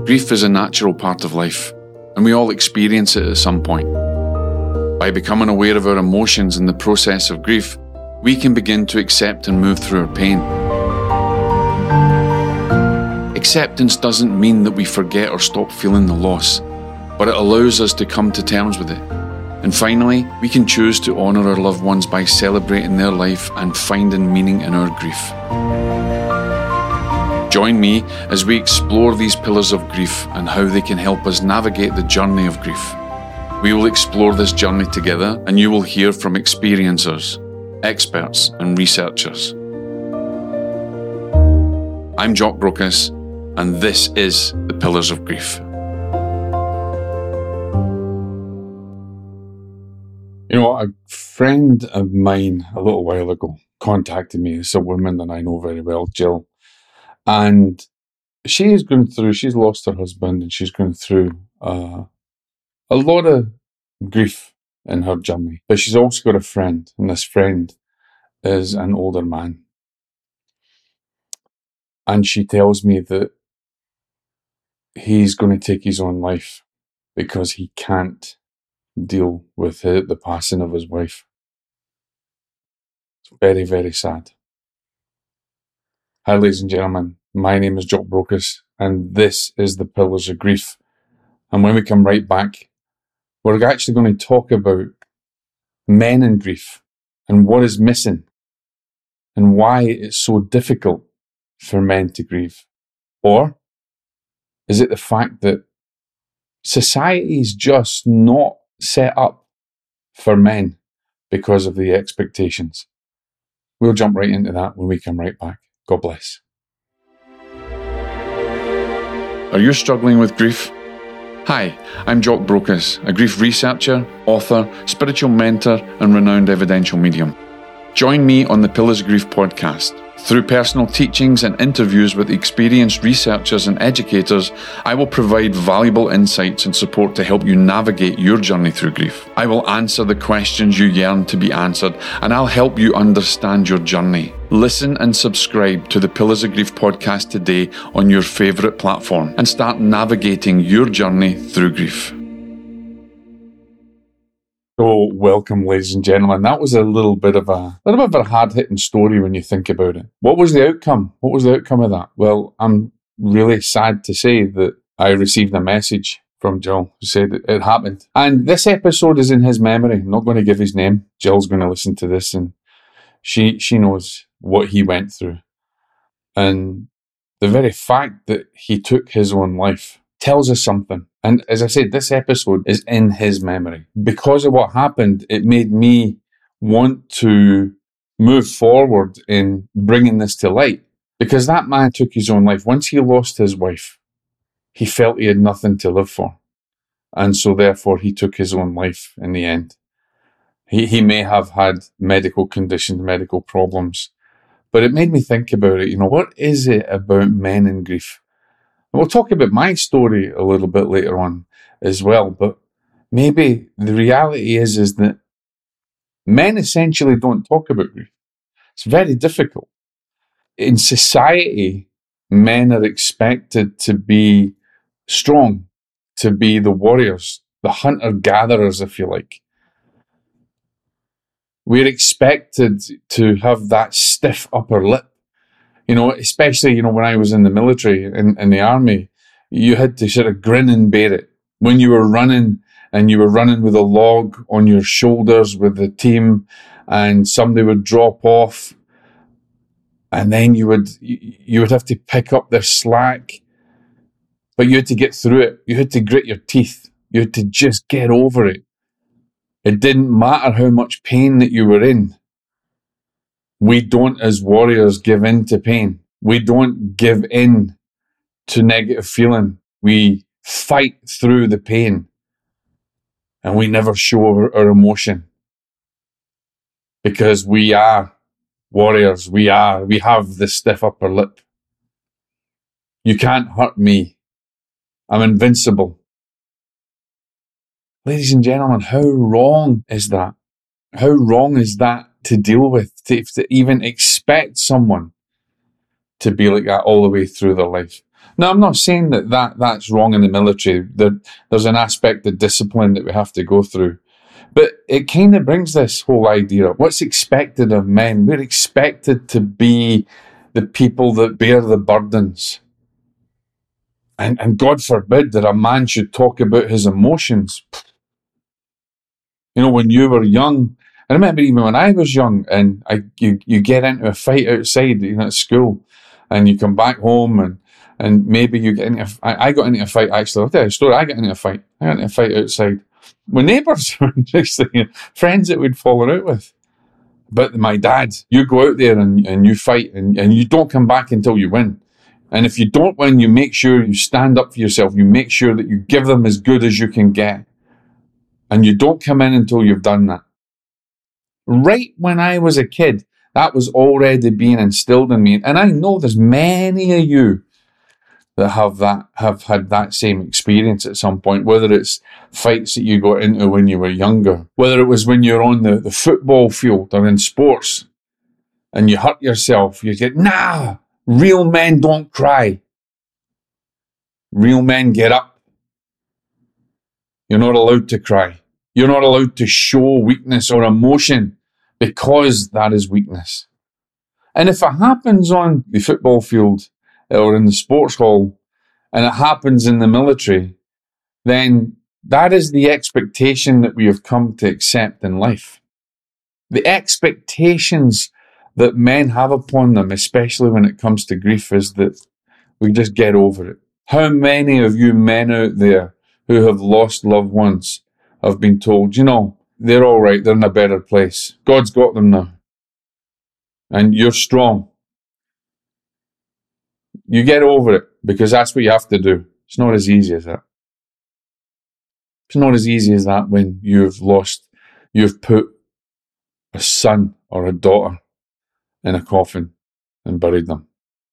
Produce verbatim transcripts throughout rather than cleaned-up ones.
Grief is a natural part of life, and we all experience it at some point. By becoming aware of our emotions in the process of grief, we can begin to accept and move through our pain. Acceptance doesn't mean that we forget or stop feeling the loss, but it allows us to come to terms with it. And finally, we can choose to honour our loved ones by celebrating their life and finding meaning in our grief. Join me as we explore these pillars of grief and how they can help us navigate the journey of grief. We will explore this journey together, and you will hear from experiencers, experts and researchers. I'm Jock Brocas, and this is the Pillars of Grief. You know, a friend of mine a little while ago contacted me. It's a woman that I know very well, Jill. And she is going through, she's lost her husband, and she's going through uh, a lot of grief in her journey. But she's also got a friend, and this friend is an older man. And she tells me that he's going to take his own life because he can't deal with the, the passing of his wife. It's very, very sad. Hi, ladies and gentlemen. My name is Jock Brocas, and this is the Pillars of Grief. And when we come right back, we're actually going to talk about men in grief and what is missing and why it's so difficult for men to grieve. Or is it the fact that society is just not set up for men because of the expectations? We'll jump right into that when we come right back. God bless. Are you struggling with grief? Hi, I'm Jock Brocas, a grief researcher, author, spiritual mentor, and renowned evidential medium. Join me on the Pillars of Grief podcast. Through personal teachings and interviews with experienced researchers and educators, I will provide valuable insights and support to help you navigate your journey through grief. I will answer the questions you yearn to be answered, and I'll help you understand your journey. Listen and subscribe to the Pillars of Grief podcast today on your favourite platform and start navigating your journey through grief. So, welcome, ladies and gentlemen. That was a little bit of a, a little bit of a hard-hitting story when you think about it. What was the outcome? What was the outcome of that? Well, I'm really sad to say that I received a message from Jill who said that it happened. And this episode is in his memory. I'm not going to give his name. Jill's going to listen to this, and she she knows what he went through. And the very fact that he took his own life tells us something. And as I said, this episode is in his memory. Because of what happened, it made me want to move forward in bringing this to light. Because that man took his own life. Once he lost his wife, he felt he had nothing to live for. And so therefore, he took his own life in the end. He, he may have had medical conditions, medical problems. But it made me think about it. You know, what is it about men in grief? And we'll talk about my story a little bit later on as well, but maybe the reality is, is that men essentially don't talk about grief. It's very difficult. In society, men are expected to be strong, to be the warriors, the hunter-gatherers, if you like. We're expected to have that stiff upper lip. You know, especially, you know, when I was in the military, in, in the army, you had to sort of grin and bear it. When you were running and you were running with a log on your shoulders with the team and somebody would drop off and then you would, you would have to pick up their slack, but you had to get through it. You had to grit your teeth. You had to just get over it. It didn't matter how much pain that you were in. We don't, as warriors, give in to pain. We don't give in to negative feeling. We fight through the pain. And we never show our, our emotion. Because we are warriors. We are. We have the stiff upper lip. You can't hurt me. I'm invincible. Ladies and gentlemen, how wrong is that? How wrong is that to deal with, to, to even expect someone to be like that all the way through their life? Now, I'm not saying that, that that's wrong in the military. There, there's an aspect of discipline that we have to go through. But it kind of brings this whole idea of what's expected of men. We're expected to be the people that bear the burdens. And, and God forbid that a man should talk about his emotions. You know, when you were young, I remember even when I was young, and I you, you get into a fight outside, you know, at school, and you come back home, and, and maybe you get into a, I, I got into a fight, actually. I'll tell you a story. I got into a fight. I got into a fight outside with neighbours, friends that we'd fallen out with. But my dad, you go out there and, and you fight, and, and you don't come back until you win. And if you don't win, you make sure you stand up for yourself. You make sure that you give them as good as you can get. And you don't come in until you've done that. Right when I was a kid, that was already being instilled in me. And I know there's many of you that have that, have had that same experience at some point, whether it's fights that you got into when you were younger, whether it was when you're on the, the football field or in sports and you hurt yourself, you get, nah, real men don't cry. Real men get up. You're not allowed to cry. You're not allowed to show weakness or emotion because that is weakness. And if it happens on the football field or in the sports hall, and it happens in the military, then that is the expectation that we have come to accept in life. The expectations that men have upon them, especially when it comes to grief, is that we just get over it. How many of you men out there who have lost loved ones have been told, you know, they're all right, they're in a better place. God's got them now. And you're strong. You get over it because that's what you have to do. It's not as easy as that. It's not as easy as that when you've lost, you've put a son or a daughter in a coffin and buried them.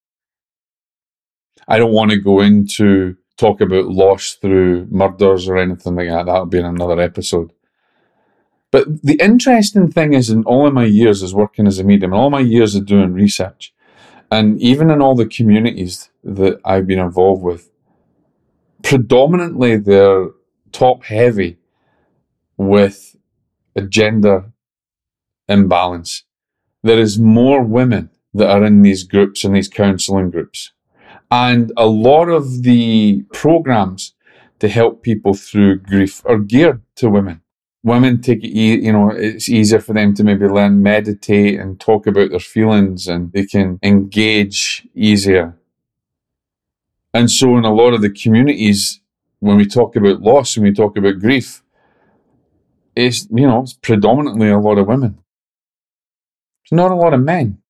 I don't want to go into talk about loss through murders or anything like that. That'll be in another episode. But the interesting thing is, in all of my years as working as a medium, and all my years of doing research, and even in all the communities that I've been involved with, predominantly they're top heavy with a gender imbalance. There is more women that are in these groups, in these counselling groups. And a lot of the programs to help people through grief are geared to women. Women take it, you know, it's easier for them to maybe learn, meditate and talk about their feelings, and they can engage easier. And so in a lot of the communities, when we talk about loss, when we talk about grief, it's, you know, it's predominantly a lot of women. It's not a lot of men.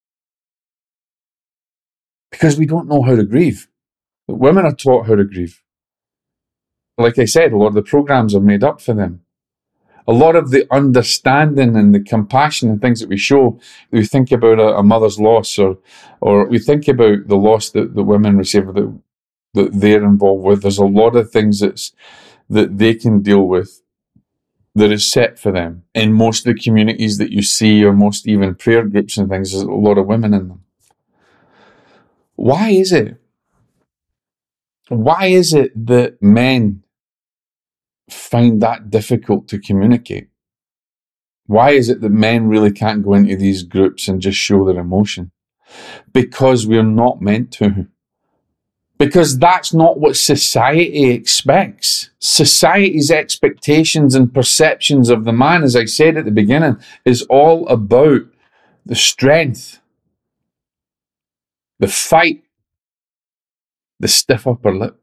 Because we don't know how to grieve. Women are taught how to grieve. Like I said, a lot of the programs are made up for them. A lot of the understanding and the compassion and things that we show, we think about a, a mother's loss, or or we think about the loss that the women receive that, that they're involved with. There's a lot of things that's, that they can deal with that is set for them. In most of the communities that you see, or most even prayer groups and things, there's a lot of women in them. Why is it? Why is it that men find that difficult to communicate? Why is it that men really can't go into these groups and just show their emotion? Because we're not meant to. Because that's not what society expects. Society's expectations and perceptions of the man, as I said at the beginning, is all about the strength, the fight, the stiff upper lip.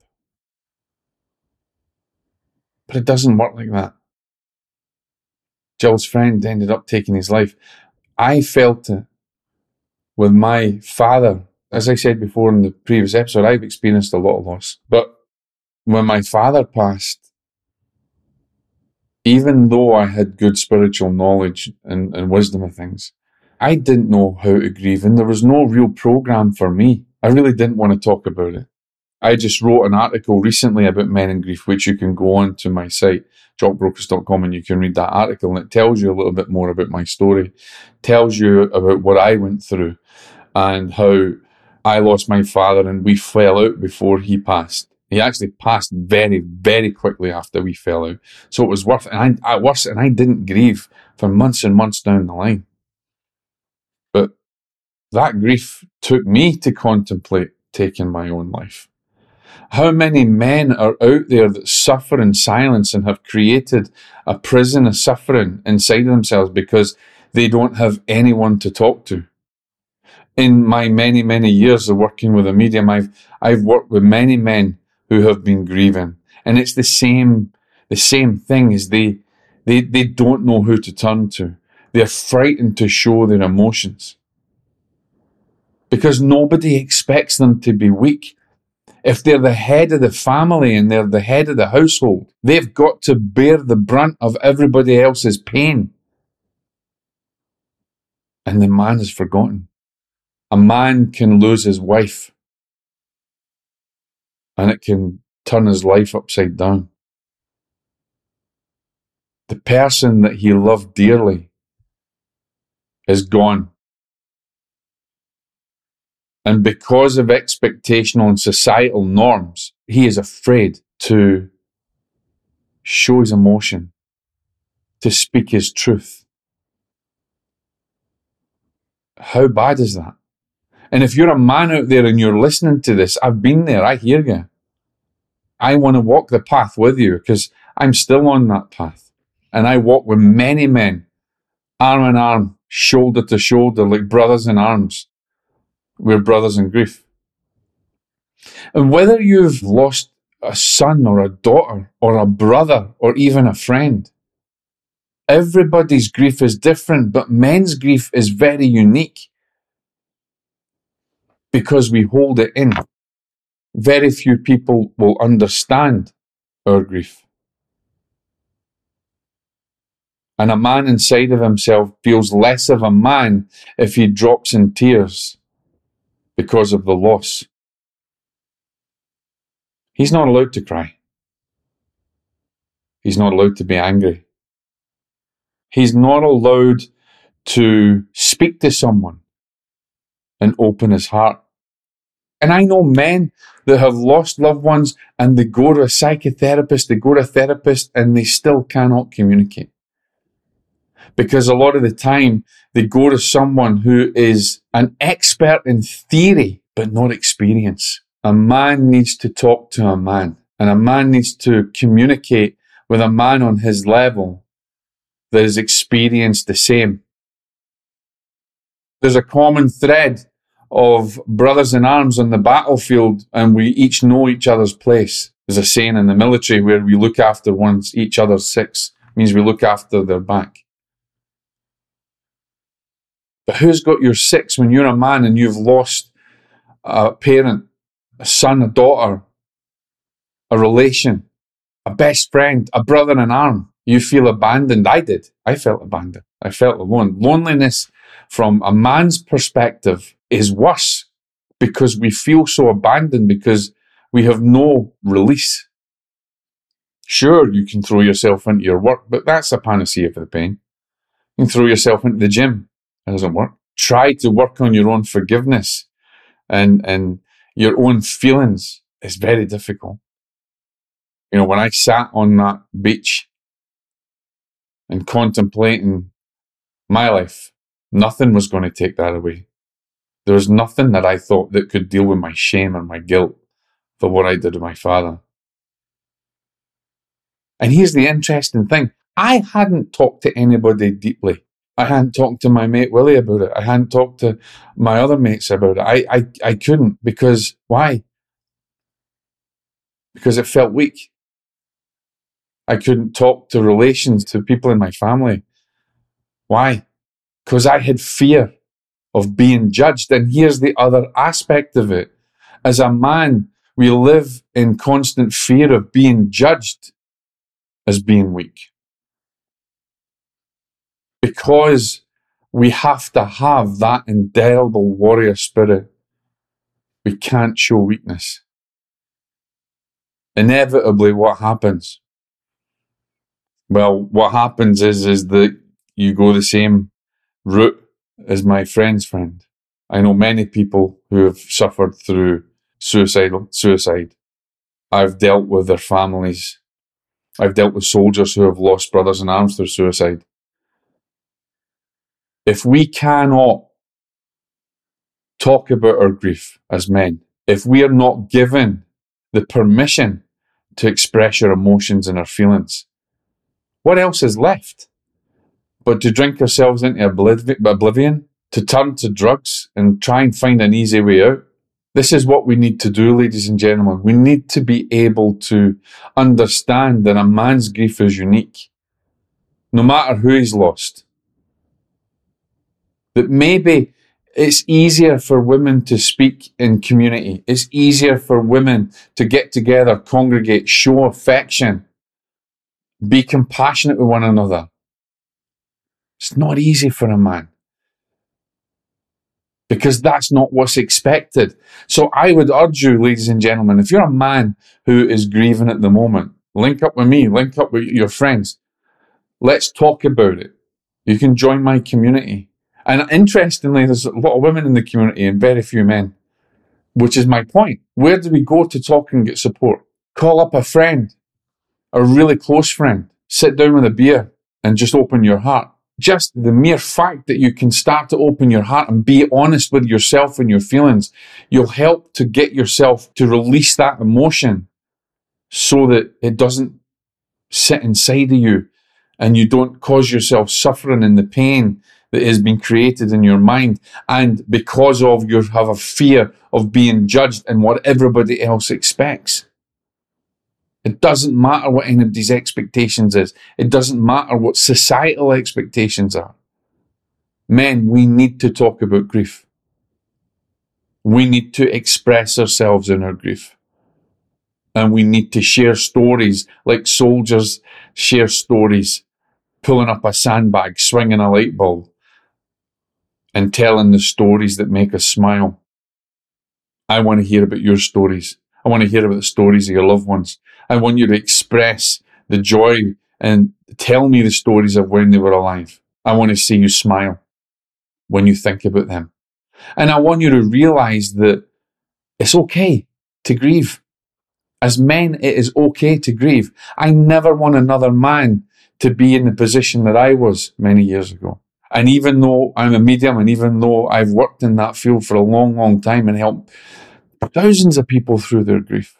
But it doesn't work like that. Jill's friend ended up taking his life. I felt it with my father. As I said before in the previous episode, I've experienced a lot of loss. But when my father passed, even though I had good spiritual knowledge and, and wisdom of things, I didn't know how to grieve, and there was no real program for me. I really didn't want to talk about it. I just wrote an article recently about men in grief, which you can go on to my site, jock brokers dot com, and you can read that article, and it tells you a little bit more about my story, tells you about what I went through and how I lost my father and we fell out before he passed. He actually passed very, very quickly after we fell out. So it was worth it. And I, I worse, and I didn't grieve for months and months down the line. But that grief took me to contemplate taking my own life. How many men are out there that suffer in silence and have created a prison of suffering inside of themselves because they don't have anyone to talk to? In my many, many years of working with a medium, I've, I've worked with many men who have been grieving. And it's the same, the same thing as they, they, they don't know who to turn to. They're frightened to show their emotions because nobody expects them to be weak. If they're the head of the family and they're the head of the household, they've got to bear the brunt of everybody else's pain. And the man is forgotten. A man can lose his wife and it can turn his life upside down. The person that he loved dearly is gone. And because of expectational and societal norms, he is afraid to show his emotion, to speak his truth. How bad is that? And if you're a man out there and you're listening to this, I've been there, I hear you. I want to walk the path with you because I'm still on that path. And I walk with many men, arm in arm, shoulder to shoulder, like brothers in arms. We're brothers in grief. And whether you've lost a son or a daughter or a brother or even a friend, everybody's grief is different, but men's grief is very unique because we hold it in. Very few people will understand our grief. And a man inside of himself feels less of a man if he drops in tears because of the loss. He's not allowed to cry. He's not allowed to be angry. He's not allowed to speak to someone and open his heart. And I know men that have lost loved ones and they go to a psychotherapist, they go to a therapist, and they still cannot communicate. Because a lot of the time they go to someone who is an expert in theory, but not experience. A man needs to talk to a man, and a man needs to communicate with a man on his level that has experienced the same. There's a common thread of brothers in arms on the battlefield, and we each know each other's place. There's a saying in the military where we look after one's each other's six. It means we look after their back. But who's got your six when you're a man and you've lost a parent, a son, a daughter, a relation, a best friend, a brother in arm? You feel abandoned. I did. I felt abandoned. I felt alone. Loneliness from a man's perspective is worse because we feel so abandoned because we have no release. Sure, you can throw yourself into your work, but that's a panacea for the pain. You can throw yourself into the gym. It doesn't work. Try to work on your own forgiveness and, and your own feelings. It's very difficult. You know, when I sat on that beach and contemplating my life, nothing was going to take that away. There was nothing that I thought that could deal with my shame and my guilt for what I did to my father. And here's the interesting thing. I hadn't talked to anybody deeply. I hadn't talked to my mate Willie about it. I hadn't talked to my other mates about it. I, I, I couldn't because, why? Because it felt weak. I couldn't talk to relations, to people in my family. Why? Because I had fear of being judged. And here's the other aspect of it. As a man, we live in constant fear of being judged as being weak. Because we have to have that indelible warrior spirit, we can't show weakness. Inevitably, what happens? Well, what happens is, is that you go the same route as my friend's friend. I know many people who have suffered through suicide. Suicide. I've dealt with their families. I've dealt with soldiers who have lost brothers in arms through suicide. If we cannot talk about our grief as men, if we are not given the permission to express our emotions and our feelings, what else is left but to drink ourselves into oblivion, to turn to drugs and try and find an easy way out? This is what we need to do, ladies and gentlemen. We need to be able to understand that a man's grief is unique, no matter who he's lost. That maybe it's easier for women to speak in community. It's easier for women to get together, congregate, show affection, be compassionate with one another. It's not easy for a man, because that's not what's expected. So I would urge you, ladies and gentlemen, if you're a man who is grieving at the moment, link up with me, link up with your friends. Let's talk about it. You can join my community. And interestingly, there's a lot of women in the community and very few men, which is my point. Where do we go to talk and get support? Call up a friend, a really close friend. Sit down with a beer and just open your heart. Just the mere fact that you can start to open your heart and be honest with yourself and your feelings, you'll help to get yourself to release that emotion so that it doesn't sit inside of you and you don't cause yourself suffering in the pain that has been created in your mind, and because of you have a fear of being judged and what everybody else expects. It doesn't matter what anybody's expectations is. It doesn't matter what societal expectations are. Men, we need to talk about grief. We need to express ourselves in our grief. And we need to share stories like soldiers share stories, pulling up a sandbag, swinging a light bulb, and telling the stories that make us smile. I want to hear about your stories. I want to hear about the stories of your loved ones. I want you to express the joy and tell me the stories of when they were alive. I want to see you smile when you think about them. And I want you to realize that it's okay to grieve. As men, it is okay to grieve. I never want another man to be in the position that I was many years ago. And even though I'm a medium, and even though I've worked in that field for a long, long time and helped thousands of people through their grief,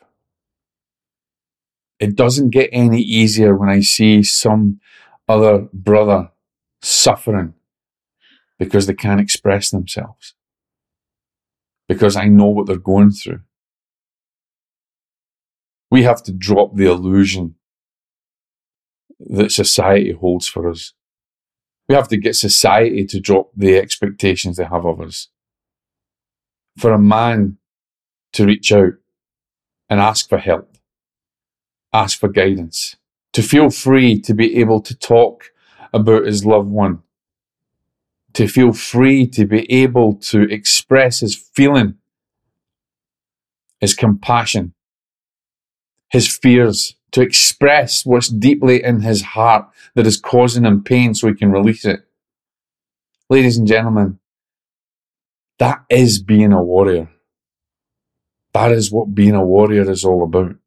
it doesn't get any easier when I see some other brother suffering because they can't express themselves, because I know what they're going through. We have to drop the illusion that society holds for us. We have to get society to drop the expectations they have of us. For a man to reach out and ask for help, ask for guidance, to feel free to be able to talk about his loved one, to feel free to be able to express his feeling, his compassion, his fears, to express what's deeply in his heart that is causing him pain so he can release it. Ladies and gentlemen, that is being a warrior. That is what being a warrior is all about.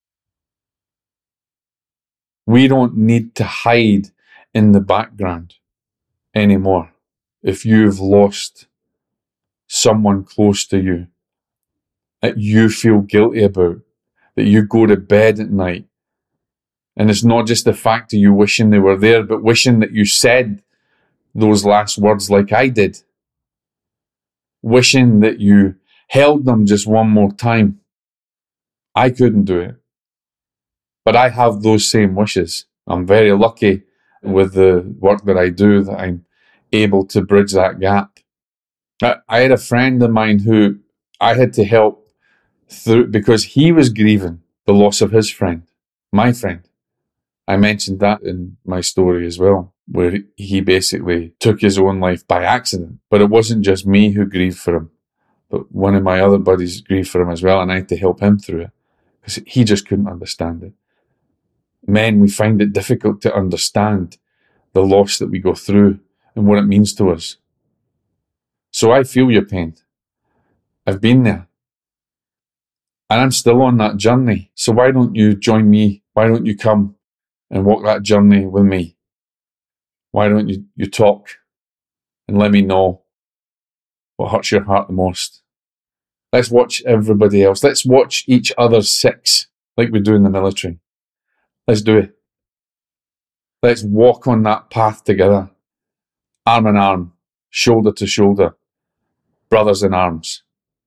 We don't need to hide in the background anymore. If you've lost someone close to you that you feel guilty about, that you go to bed at night, and it's not just the fact of you wishing they were there, but wishing that you said those last words like I did. Wishing that you held them just one more time. I couldn't do it. But I have those same wishes. I'm very lucky with the work that I do that I'm able to bridge that gap. I, I had a friend of mine who I had to help through because he was grieving the loss of his friend, my friend. I mentioned that in my story as well, where he basically took his own life by accident. But it wasn't just me who grieved for him, but one of my other buddies grieved for him as well, and I had to help him through it because he just couldn't understand it. Men, we find it difficult to understand the loss that we go through and what it means to us. So I feel your pain. I've been there. And I'm still on that journey. So why don't you join me? Why don't you come and walk that journey with me? Why don't you, you talk and let me know what hurts your heart the most? Let's watch everybody else. Let's watch each other's six like we do in the military. Let's do it. Let's walk on that path together, arm in arm, shoulder to shoulder, brothers in arms.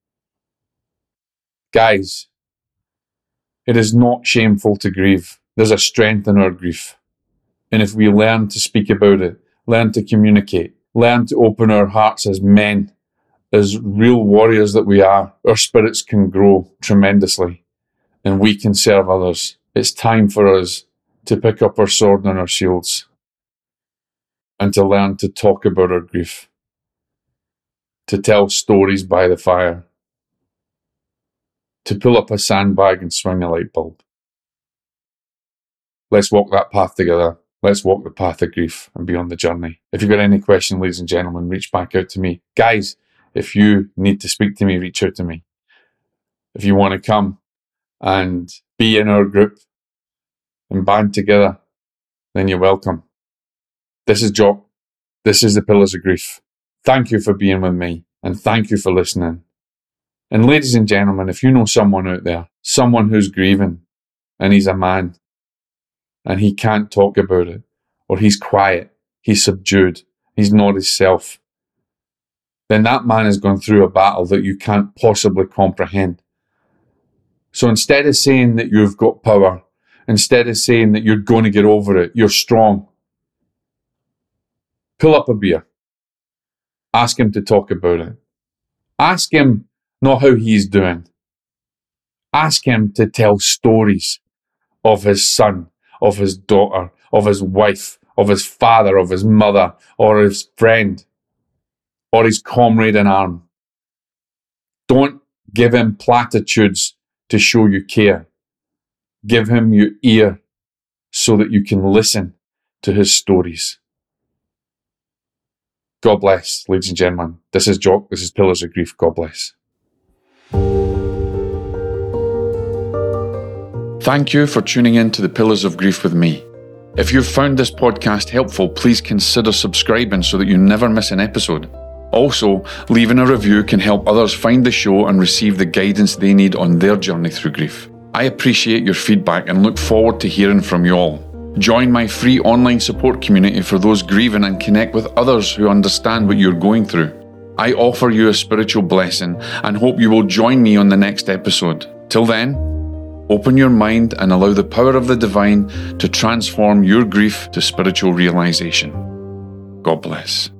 Guys, it is not shameful to grieve. There's a strength in our grief. And if we learn to speak about it, learn to communicate, learn to open our hearts as men, as real warriors that we are, our spirits can grow tremendously and we can serve others. It's time for us to pick up our sword and our shields and to learn to talk about our grief, to tell stories by the fire, to pull up a sandbag and swing a light bulb. Let's walk that path together. Let's walk the path of grief and be on the journey. If you've got any questions, ladies and gentlemen, reach back out to me. Guys, if you need to speak to me, reach out to me. If you want to come and be in our group and band together, then you're welcome. This is Jock. This is the Pillars of Grief. Thank you for being with me and thank you for listening. And ladies and gentlemen, if you know someone out there, someone who's grieving and he's a man and he can't talk about it, or he's quiet, he's subdued, he's not himself, then that man is going through a battle that you can't possibly comprehend. So instead of saying that you've got power, instead of saying that you're going to get over it, you're strong, pull up a beer. Ask him to talk about it. Ask him not how he's doing. Ask him to tell stories of his son, of his daughter, of his wife, of his father, of his mother, or his friend, or his comrade in arms. Don't give him platitudes to show you care. Give him your ear so that you can listen to his stories. God bless, ladies and gentlemen. This is Jock. This is Pillars of Grief. God bless. Thank you for tuning in to the Pillars of Grief with me. If you've found this podcast helpful, please consider subscribing so that you never miss an episode. Also, leaving a review can help others find the show and receive the guidance they need on their journey through grief. I appreciate your feedback and look forward to hearing from you all. Join my free online support community for those grieving and connect with others who understand what you're going through. I offer you a spiritual blessing and hope you will join me on the next episode. Till then, open your mind and allow the power of the divine to transform your grief to spiritual realization. God bless.